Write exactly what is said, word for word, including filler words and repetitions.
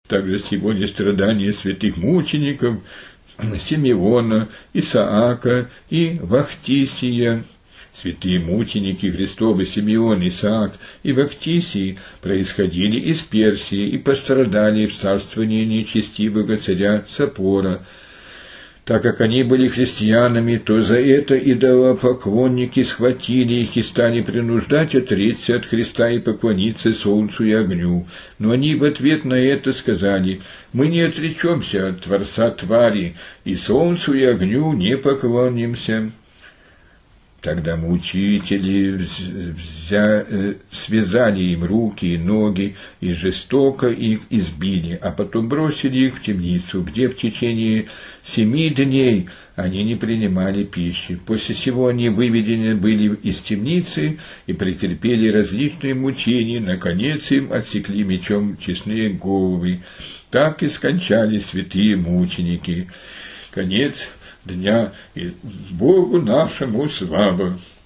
также сегодня страдания святых мучеников Симеона, Исаака и Вахтисия. Святые мученики Христовы Симеон, Исаак и Вахтисий происходили из Персии и пострадали в царствовании нечестивого царя Сапора. Так как они были христианами, то за это идолопоклонники схватили их и стали принуждать отречься от Христа и поклониться солнцу и огню. Но они в ответ на это сказали: «Мы не отречемся от Творца твари, и солнцу и огню не поклонимся». Тогда мучители взя... связали им руки и ноги и жестоко их избили, а потом бросили их в темницу, где в течение семи дней они не принимали пищи. После сего они выведены были из темницы и претерпели различные мучения, наконец им отсекли мечом честные головы. Так и скончались святые мученики. Конец дня, и Богу нашему слава.